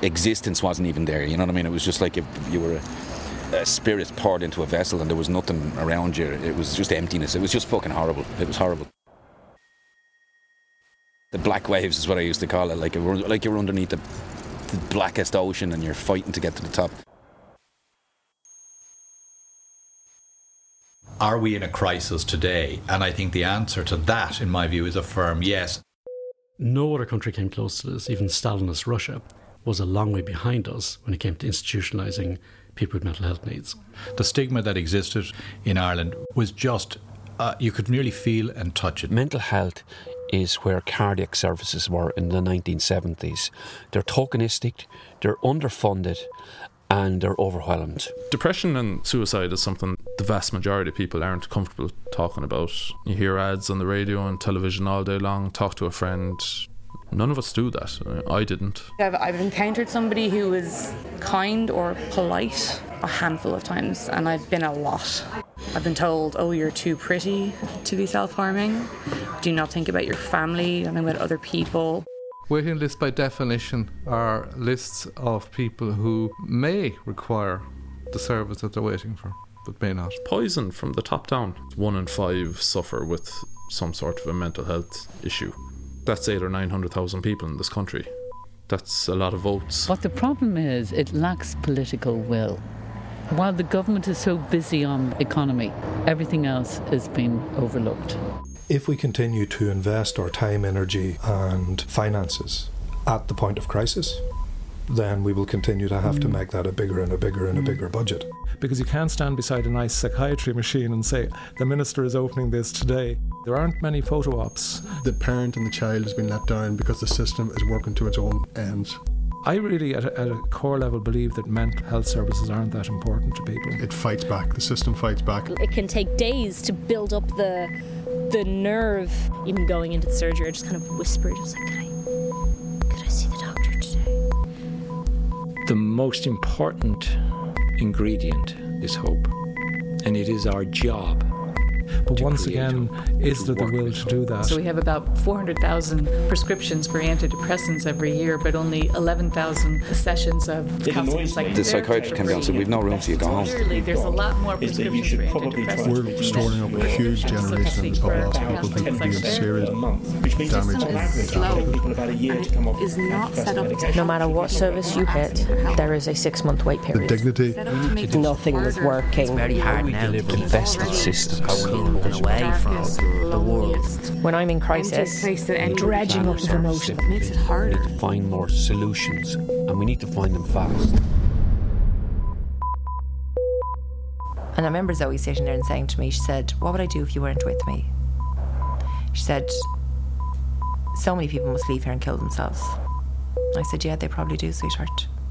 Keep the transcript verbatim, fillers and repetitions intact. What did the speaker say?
existence wasn't even there, you know what I mean? It was just like if you were a, a spirit poured into a vessel and there was nothing around you. It was just emptiness. It was just fucking horrible. It was horrible. The black waves is what I used to call it, like, it were, like you were underneath the, the blackest ocean and you're fighting to get to the top. Are we in a crisis today? And I think the answer to that, in my view, is a firm yes. No other country came close to this. Even Stalinist Russia was a long way behind us when it came to institutionalising people with mental health needs. The stigma that existed in Ireland was just, uh, you could really feel and touch it. Mental health is where cardiac services were in the nineteen seventies. They're tokenistic, they're underfunded, and they're overwhelmed. Depression and suicide is something the vast majority of people aren't comfortable talking about. You hear ads on the radio and television all day long, talk to a friend. None of us do that. I didn't. I've, I've encountered somebody who was kind or polite a handful of times, and I've been a lot. I've been told, oh, you're too pretty to be self-harming. Do not think about your family, don't think about other people. Waiting lists by definition are lists of people who may require the service that they're waiting for, but may not. Poison from the top down. One in five suffer with some sort of a mental health issue. That's eight or nine hundred thousand people in this country. That's a lot of votes. What the problem is, it lacks political will. While the government is so busy on economy, everything else is being overlooked. If we continue to invest our time, energy and finances at the point of crisis, then we will continue to have mm. to make that a bigger and a bigger and mm. a bigger budget. Because you can't stand beside a nice psychiatry machine and say, the minister is opening this today. There aren't many photo ops. The parent and the child has been let down because the system is working to its own ends. I really, at a, at a core level, believe that mental health services aren't that important to people. It fights back. The system fights back. It can take days to build up the the nerve. Even going into the surgery, I just kind of whispered, I was like, can I, could I see the doctor today? The most important ingredient is hope, and it is our job. But once again, is there the will to do that? So we have about four hundred thousand prescriptions for antidepressants every year, but only eleven thousand sessions of counselling psychotherapy. The psychiatrist came down and said, we've no room for you, go home. Clearly, there's a lot more prescriptions for antidepressants. We're storing up a huge generation of lost people who could be in serious damage. It is not set up. No matter what service you hit, there is a six-month wait period. The dignity. Nothing was working. It's very hard now to keep invested systems. Moving away from the world. When I'm in crisis, dredging up of emotion makes it harder. We need to find more solutions, and we need to find them fast. And I remember Zoe sitting there and saying to me, she said, what would I do if you weren't with me? She said, so many people must leave here and kill themselves. I said, yeah, they probably do, sweetheart.